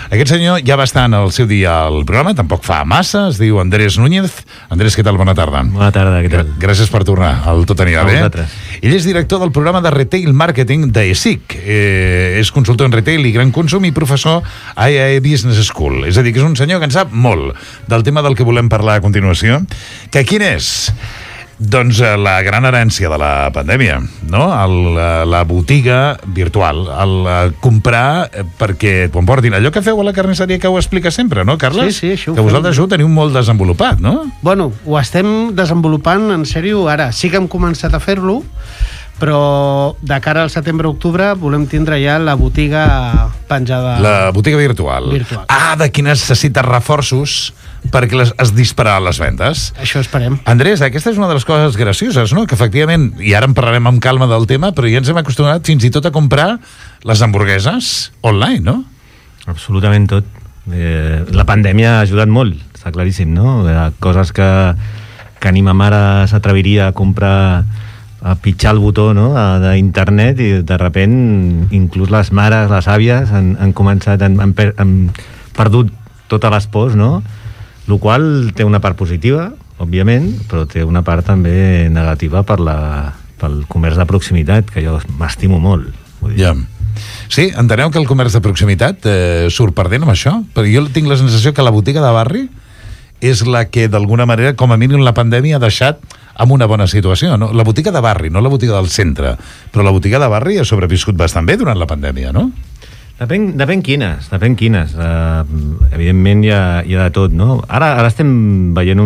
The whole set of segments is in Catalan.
Aquest senyor ja va estar en el seu dia al programa, tampoc fa massa, es diu Andrés Núñez. Andrés, què tal? Bona tarda. Bona tarda, què tal? Gràcies per tornar al Tot anirà bé. Ell és director del programa de Retail Marketing d'ESIC. És consultor en retail i gran consum i professor a IAE Business School. És a dir, que és un senyor que en sap molt del tema del que volem parlar a continuació. Que quin és? Doncs la gran herència de la pandèmia, no? La botiga virtual, el comprar perquè t'ho emportin. Allò que feu a la carnisseria que ho explica sempre, no, Carles? Sí, això ho que vosaltres ho teniu molt desenvolupat, no? Bueno, ho estem desenvolupant en sèrio ara. Sí que hem començat a fer-lo, però de cara al setembre-octubre volem tindre ja la botiga penjada... La botiga virtual. De qui necessita reforços perquè es dispararan les vendes. Això esperem. Andrés, aquesta és una de les coses gracioses, no? Que efectivament, i ara en parlarem amb calma del tema, però ja ens hem acostumat fins i tot a comprar les hamburgueses online, no? Absolutament tot. La pandèmia ha ajudat molt, està claríssim, no? Coses que ni ma mare s'atreviria a comprar, a pitjar el botó, no?, d'internet, i de repent inclús les mares, les àvies han començat, han perdut totes les pors, no? El qual té una part positiva, òbviament, però té una part també negativa pel comerç de proximitat, que jo m'estimo molt. Ja. Sí, enteneu que el comerç de proximitat surt perdent amb això? Perquè jo tinc la sensació que la botiga de barri és la que, d'alguna manera, com a mínim la pandèmia ha deixat en una bona situació, no? La botiga de barri, no la botiga del centre, però la botiga de barri ha sobreviscut bastant bé durant la pandèmia, no? Depèn quines. Evidentment hi ha de tot, no? Ara estem veient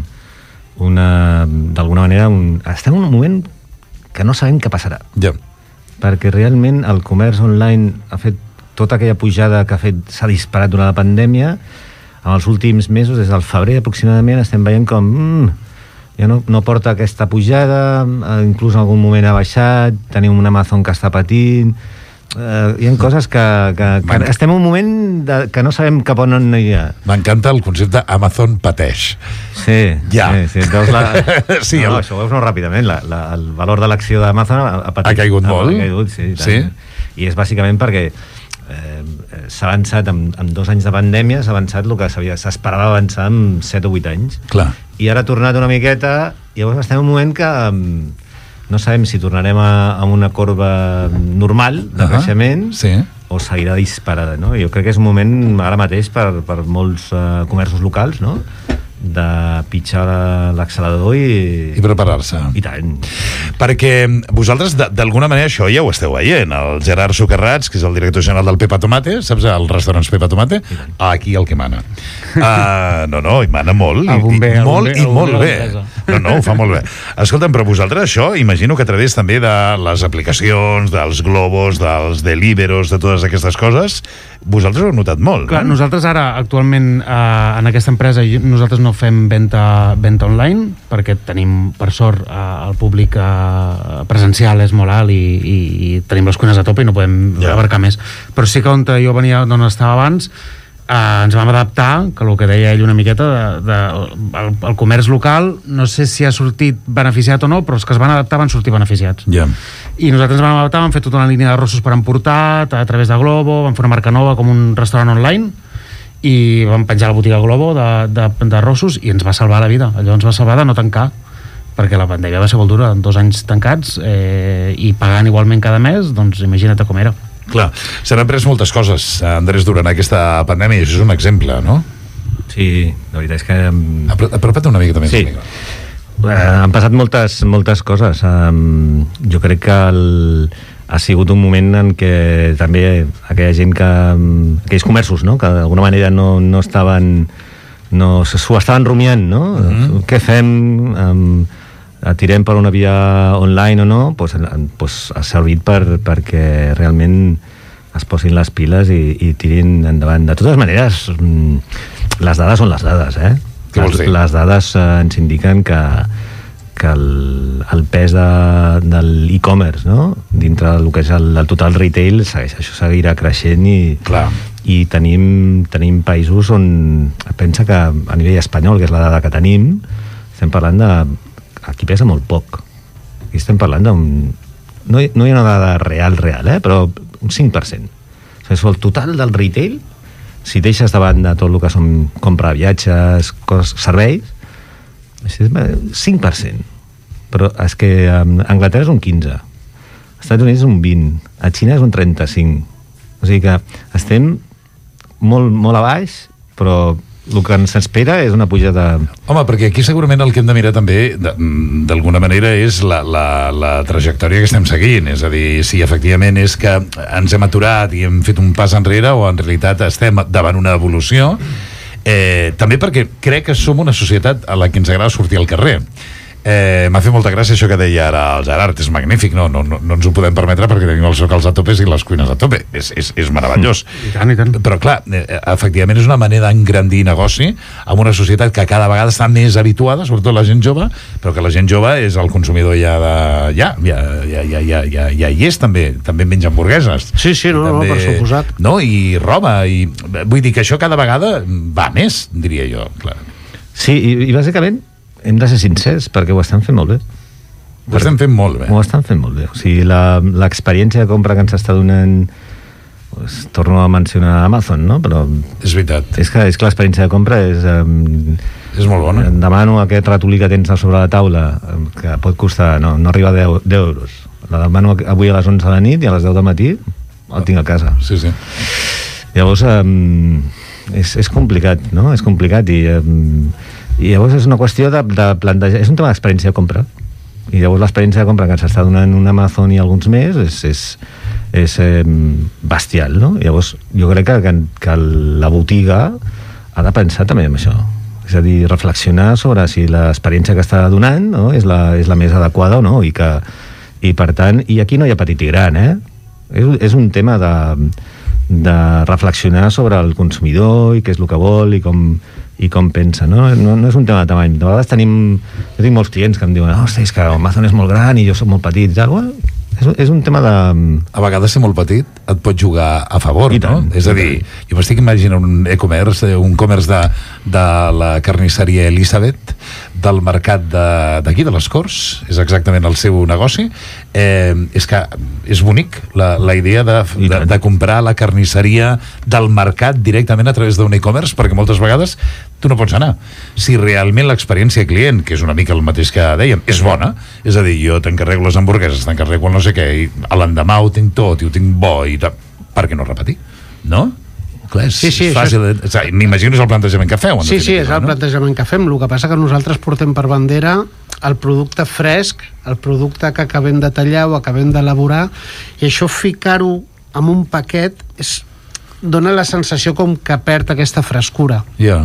d'alguna manera, estem en un moment que no sabem què passarà. Ja. Perquè realment el comerç online ha fet tota aquella pujada que s'ha disparat durant la pandèmia. En els últims mesos, des del febrer aproximadament, estem veient com ja no porta aquesta pujada, inclús en algun moment ha baixat, tenim un Amazon que està patint. Hi ha coses que estem en un moment que no sabem cap on anirà. M'encanta el concepte Amazon pateix. Sí, ja. Sí, això ho veus molt ràpidament. El valor de l'acció d'Amazon ha caigut molt. Ha caigut, sí. I és bàsicament perquè s'ha avançat amb 2 anys de pandèmia, s'ha avançat el que s'esperava avançar en 7 o 8 anys. Clar. I ara ha tornat una miqueta, i llavors estem en un moment que no sabem si tornarem a una corba normal de creixement o seguirà disparada, no? Jo crec que és un moment ara mateix per molts comerços locals, no?, de pitjar l'accelerador i preparar-se. I tant. Perquè vosaltres, d'alguna manera, això ja ho esteu veient. El Gerard Socarrats, que és el director general del Pepa Tomate, saps, els restaurants Pepa Tomate? Aquí el que mana. No, i mana molt. Molt bé. No, ho fa molt bé. Escolta'm, però vosaltres això, imagino que a través també de les aplicacions, dels globos, dels deliveros, de totes aquestes coses, vosaltres ho heu notat molt. Clar, nosaltres ara, actualment, en aquesta empresa, nosaltres no fem venda online, perquè tenim, per sort, el públic presencial és molt alt i tenim les cuines a tope i no podem abarcar més. Però sí que on jo venia, d'on estava abans, ens vam adaptar, que el que deia ell una miqueta, el comerç local, no sé si ha sortit beneficiat o no, però els que es van adaptar van sortir beneficiats. I nosaltres ens vam adaptar, vam fer tota una línia d'arrossos per emportar, a través de Globo, vam fer una marca nova com un restaurant online, i vam penjar la botiga Globo d'arrossos i ens va salvar la vida. Allò ens va salvar de no tancar, perquè la pandèmia va ser molt dura, 2 anys tancats i pagant igualment cada mes, doncs imagina't com era. Clar, s'han après moltes coses, Andrés, durant aquesta pandèmia, i això és un exemple, no? Sí, la veritat és que... Apropa't una mica també. Sí, han passat moltes coses. Jo crec que ha sigut un moment en què també aquella gent aquells comerços, no?, que d'alguna manera no estaven, s'ho estaven rumiant, no? Què fem? Tirem per una via online o no? Doncs ha servit perquè realment es posin les piles i tirin endavant. De totes maneres, les dades són les dades, Què vols dir? Les dades ens indiquen que el pes de l'e-commerce, no?, dintre del que és el total retail, això seguirà creixent i tenim països on pensa que a nivell espanyol, que és la dada que tenim, estem parlant aquí pesa molt poc. Aquí estem parlant no hi ha una dada real, però un 5%. O sigui, el total del retail si deixes de banda tot el que són compra de viatges, serveis, 5%. Però és que a Anglaterra és un 15%, als Estats Units és un 20%, a Xina és un 35%. O sigui que estem molt, molt a baix, però el que ens espera és una pujada... Home, perquè aquí segurament el que hem de mirar també, d'alguna manera, és la trajectòria que estem seguint. És a dir, si efectivament és que ens hem aturat i hem fet un pas enrere o en realitat estem davant una evolució, també perquè crec que som una societat a la que ens agrada sortir al carrer. M'ha fet molta gràcia això que deia ara el Gerard, és magnífic, no ens ho podem permetre perquè tenim els locals a topes i les cuines a tope, és meravellós. I tant. Però clar, efectivament és una manera d'engrandir negoci amb una societat que cada vegada està més habituada, sobretot la gent jove, però que la gent jove és el consumidor ja hi és també menja hamburgueses. Sí, no, per suposat. No, i roba, i vull dir que això cada vegada va més, diria jo, clar. Sí, i bàsicament hem de ser sincers, perquè ho estan fent molt bé. Ho estan fent molt bé. Ho estan fent molt bé. O sigui, l'experiència de compra que ens està donant... Pues, torno a mencionar Amazon, no? Però... És veritat. És que l'experiència de compra és... És molt bona. Demano aquest ratolí que tens a sobre la taula, que pot costar... No arriba a 10 euros. La demano avui a les 11 de la nit i a les 10 del matí el tinc a casa. Sí. Llavors, és complicat, no? És complicat i llavors és una qüestió de plantejar... És un tema d'experiència de compra. I llavors l'experiència de compra que ens està donant un Amazon i alguns més és bestial, no? I llavors jo crec que la botiga ha de pensar també en això. És a dir, reflexionar sobre si l'experiència que està donant, no, és la més adequada o no. I per tant, i aquí no hi ha petit i gran, És un tema de reflexionar sobre el consumidor i què és el que vol i com pensa, no és un tema de tamany. De vegades jo tinc molts clients que em diuen és que Amazon és molt gran i jo soc molt petit i tal. És un tema de... A vegades ser molt petit et pot jugar a favor, no? És a dir, jo m'estic imaginant un e-commerce, un commerce de la carnisseria Elisabet, del mercat d'aquí, de les Corts, és exactament el seu negoci. És que és bonic la idea de comprar la carnisseria del mercat directament a través d'un e-commerce, perquè moltes vegades tu no pots anar. Si realment l'experiència client, que és una mica el mateix que dèiem, és bona, és a dir, jo t'encarrego les hamburgueses, t'encarrego no sé què, i a l'endemà ho tinc tot i ho tinc bo, i per què no repetir? No? Clar, és fàcil. M'imagino és el plantejament que feu. Sí, és el plantejament que fem. El que passa que nosaltres portem per bandera el producte fresc, el producte que acabem de tallar o acabem d'elaborar, i això ficar-ho en un paquet dona la sensació com que perd aquesta frescura.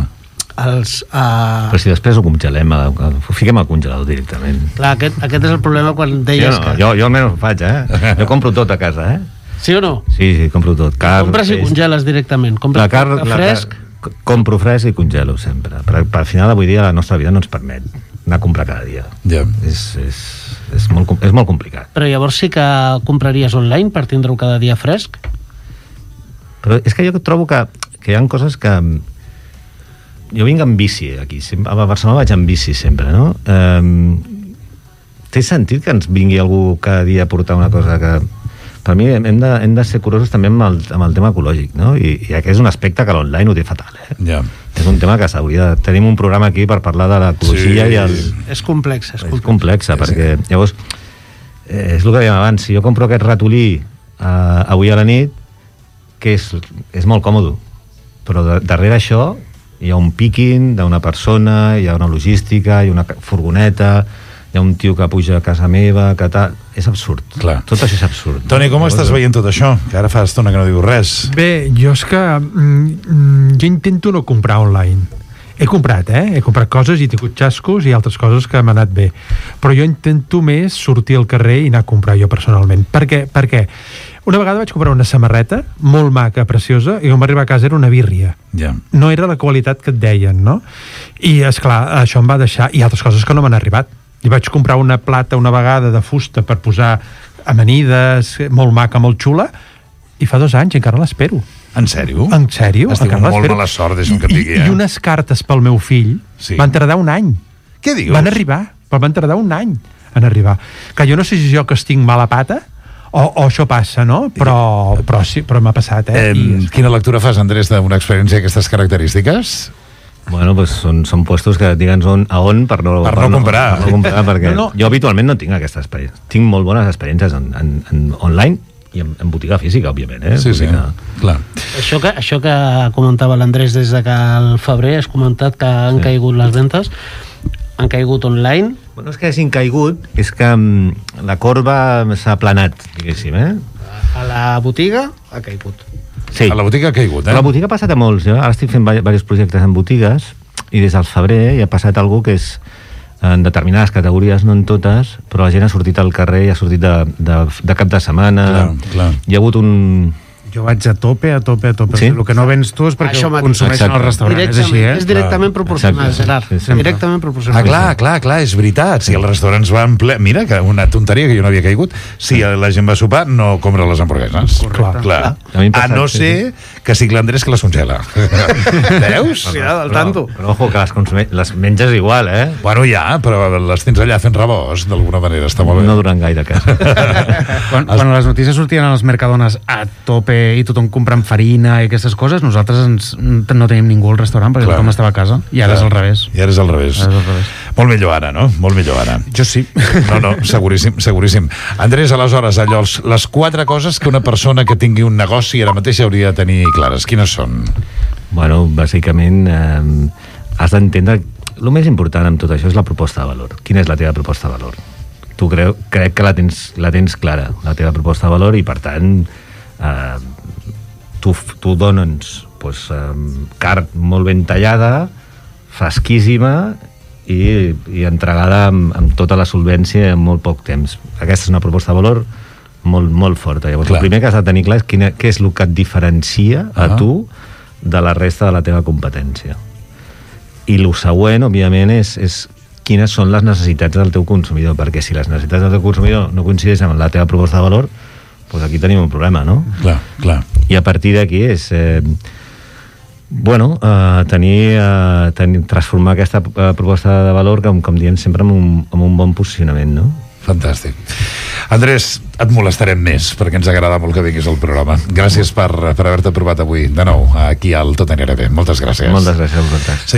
Però si després ho congelem, ho fiquem al congelador directament. Clar, aquest és el problema quan deies que... Jo almenys ho faig, Jo compro tot a casa, Sí o no? Sí, compro tot. Compres i congeles directament. La carn fresc? Compro fresc i congelo sempre. Però al final, avui dia, la nostra vida no ens permet anar a comprar cada dia. És molt complicat. Però llavors sí que compraries online per tindre-ho cada dia fresc? Però és que jo trobo que hi ha coses que... Jo vinc en bici aquí. A Barcelona vaig en bici sempre, no? Té sentit que ens vingui algú cada dia a portar una cosa que... Per mi hem de ser curosos també amb el tema ecològic, no? I aquest és un aspecte que l'online ho té fatal, És un tema que s'hauria de... Tenim un programa aquí per parlar de l'ecologia i el... És complex. És complex, perquè llavors és el que dèiem abans, si jo compro aquest ratolí avui a la nit, que és molt còmode, però darrere això hi ha un picking d'una persona, hi ha una logística, hi ha una furgoneta, hi ha un tio que puja a casa meva, que tal... És absurd. Clar. Tot això és absurd. Toni, com estàs veient tot això? Que ara fa estona que no dius res. Bé, jo és que jo intento no comprar online. He comprat, He comprat coses i he tingut xascos i altres coses que m'han anat bé. Però jo intento més sortir al carrer i anar a comprar jo personalment. Per què? Perquè una vegada vaig comprar una samarreta molt maca, preciosa, i quan va arribar a casa era una birria. No era la qualitat que et deien, no? I, esclar, això em va deixar... I altres coses que no m'han arribat. I vaig comprar una plata una vegada de fusta per posar amanides, molt maca, molt xula, i fa 2 anys encara l'espero. En sèrio? En sèrio? Has tingut molt mala sort, deixa'm que et digui. I unes cartes pel meu fill van tardar 1 any. Què dius? Van arribar, però van tardar 1 any en arribar. Que jo no sé si jo que estic mala pata o això passa, no? Però sí, però m'ha passat, Quina lectura fas, Andrés, d'una experiència d'aquestes característiques? Bueno, pues són puestos que digue'ns a on per no comprar. Per no comprar, perquè jo habitualment no tinc aquesta experiència. Tinc molt bones experiències en online i en botiga física, òbviament. Sí, clar. Això que comentava l'Andrés des de que al febrer has comentat que han caigut les ventes, han caigut online. Bueno, és que hagin caigut, és que la corba s'ha aplanat, diguéssim, A la botiga ha caigut. Sí. A la botiga ha caigut, A la botiga ha passat a molts. Jo ara estic fent diversos projectes en botigues i des del febrer hi ha passat alguna que és en determinades categories, no en totes, però la gent ha sortit al carrer i ha sortit de cap de setmana. Clar. Hi ha hagut un... Jo vaig a tope. Sí? El que no vens tu és perquè ho consumeixen al restaurant. És així, És directament proporcional, Gerard. Sí. Directament proporcional. Clar, és veritat. Si els restaurants van ple... Mira, que una tonteria que jo no havia caigut. Si la gent va sopar, no compra les hamburgueses. Clar. A no ser que sigui l'Andrés que les congela. Veus? Cuidado, al tanto. Però ojo, que les menges igual, Bueno, ja, però les tens allà fent rebost, d'alguna manera, està molt bé. No duren gaire a casa. Quan les notícies sortien als Mercadones a tope i tothom comprant farina i aquestes coses, nosaltres no tenim ningú al restaurant perquè tothom estava a casa, i ara és al revés. I ara és al revés. Molt millor ara, no? Molt millor ara. Jo sí. No, seguríssim. Andrés, aleshores, allò, les 4 coses que una persona que tingui un negoci ara mateix hauria de tenir clares, quines són? Bueno, bàsicament has d'entendre... El més important amb tot això és la proposta de valor. Quina és la teva proposta de valor? Tu crec que la tens clara, la teva proposta de valor, i per tant tu dones carn molt ben tallada, fresquíssima i entregada amb tota la solvència en molt poc temps. Aquesta és una proposta de valor molt, molt forta. Llavors, el primer que has de tenir clar és què és el que et diferencia a tu de la resta de la teva competència. I el següent, òbviament, és quines són les necessitats del teu consumidor, perquè si les necessitats del teu consumidor no coincideixen amb la teva proposta de valor, doncs aquí tenim un problema, no? Clar. I a partir d'aquí és transformar aquesta proposta de valor, com diem sempre, amb un bon posicionament, no? Fantàstic. Andrés, et molestarem més, perquè ens agrada molt que vinguis al programa. Gràcies per haver-te provat avui de nou aquí al Tot anirà bé. Moltes gràcies. Moltes gràcies a vosaltres.